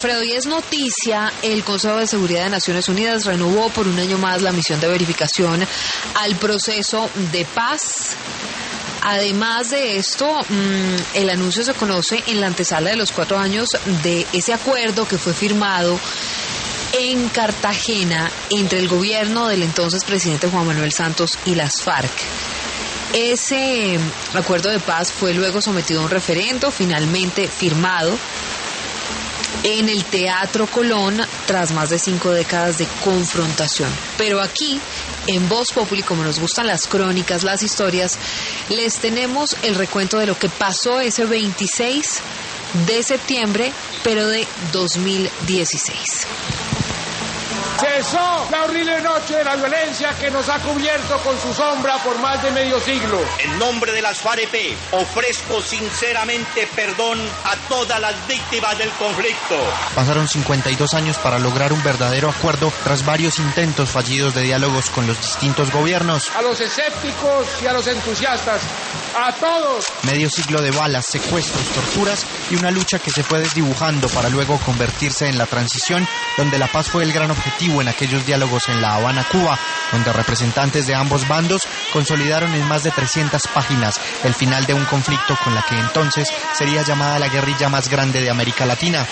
Pero hoy es noticia, el Consejo de Seguridad de Naciones Unidas renovó por un año más la misión de verificación al proceso de paz. Además de esto, el anuncio se conoce en la antesala de los 4 años de ese acuerdo que fue firmado en Cartagena entre el gobierno del entonces presidente Juan Manuel Santos y las FARC. Ese acuerdo de paz fue luego sometido a un referendo, finalmente firmado en el Teatro Colón tras más de 5 décadas de confrontación. Pero aquí, en Voz Populi, como nos gustan las crónicas, las historias, les tenemos el recuento de lo que pasó ese 26 de septiembre, pero de 2016. Cesó la horrible noche de la violencia que nos ha cubierto con su sombra por más de medio siglo. En nombre de las FAREP, ofrezco sinceramente perdón a todas las víctimas del conflicto. Pasaron 52 años para lograr un verdadero acuerdo tras varios intentos fallidos de diálogos con los distintos gobiernos. A los escépticos y a los entusiastas, a todos. Medio siglo de balas, secuestros, torturas y una lucha que se fue desdibujando para luego convertirse en la transición, donde la paz fue el gran objetivo en aquellos diálogos en La Habana, Cuba, donde representantes de ambos bandos consolidaron en más de 300 páginas el final de un conflicto con la que entonces sería llamada la guerrilla más grande de América Latina.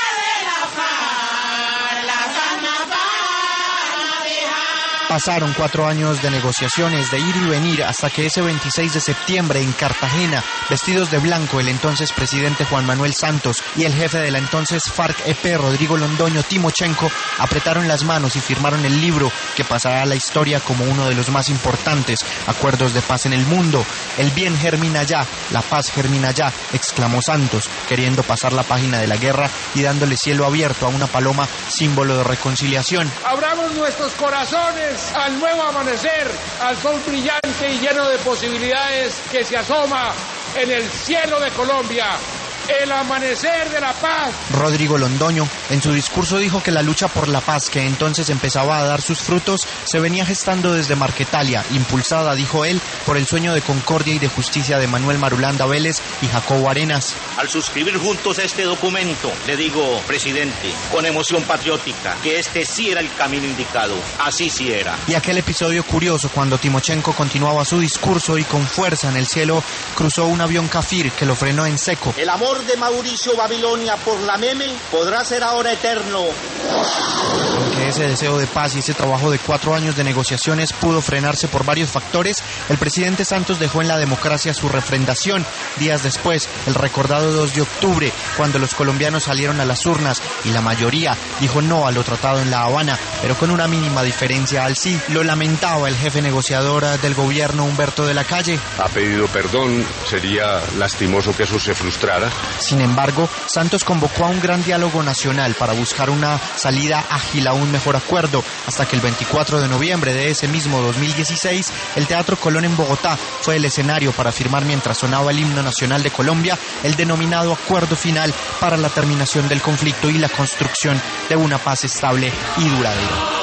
Pasaron 4 años de negociaciones, de ir y venir, hasta que ese 26 de septiembre en Cartagena, vestidos de blanco, el entonces presidente Juan Manuel Santos y el jefe de la entonces FARC-EP, Rodrigo Londoño Timochenko, apretaron las manos y firmaron el libro que pasará a la historia como uno de los más importantes acuerdos de paz en el mundo. El bien germina ya, la paz germina ya, exclamó Santos, queriendo pasar la página de la guerra y dándole cielo abierto a una paloma, símbolo de reconciliación. Abramos nuestros corazones al nuevo amanecer, al sol brillante y lleno de posibilidades que se asoma en el cielo de Colombia. El amanecer de la paz. Rodrigo Londoño, en su discurso, dijo que la lucha por la paz, que entonces empezaba a dar sus frutos, se venía gestando desde Marquetalia, impulsada, dijo él, por el sueño de concordia y de justicia de Manuel Marulanda Vélez y Jacobo Arenas. Al suscribir juntos este documento, le digo, presidente, con emoción patriótica, que este sí era el camino indicado. Así sí era. Y aquel episodio curioso cuando Timochenko continuaba su discurso y con fuerza en el cielo cruzó un avión Kafir que lo frenó en seco. El amor de Mauricio Babilonia por la meme podrá ser ahora eterno. Aunque ese deseo de paz y ese trabajo de 4 años de negociaciones pudo frenarse por varios factores, el presidente Santos dejó en la democracia su refrendación. Días después, el recordado 2 de octubre, cuando los colombianos salieron a las urnas y la mayoría dijo no a lo tratado en La Habana, pero con una mínima diferencia al sí. Lo lamentaba el jefe negociador del gobierno, Humberto de la Calle. Ha pedido perdón, sería lastimoso que eso se frustrara. Sin embargo, Santos convocó a un gran diálogo nacional para buscar una salida ágil a un mejor acuerdo, hasta que el 24 de noviembre de ese mismo 2016, el Teatro Colón en Bogotá fue el escenario para firmar, mientras sonaba el himno nacional de Colombia, el denominado acuerdo final para la terminación del conflicto y la construcción de una paz estable y duradera.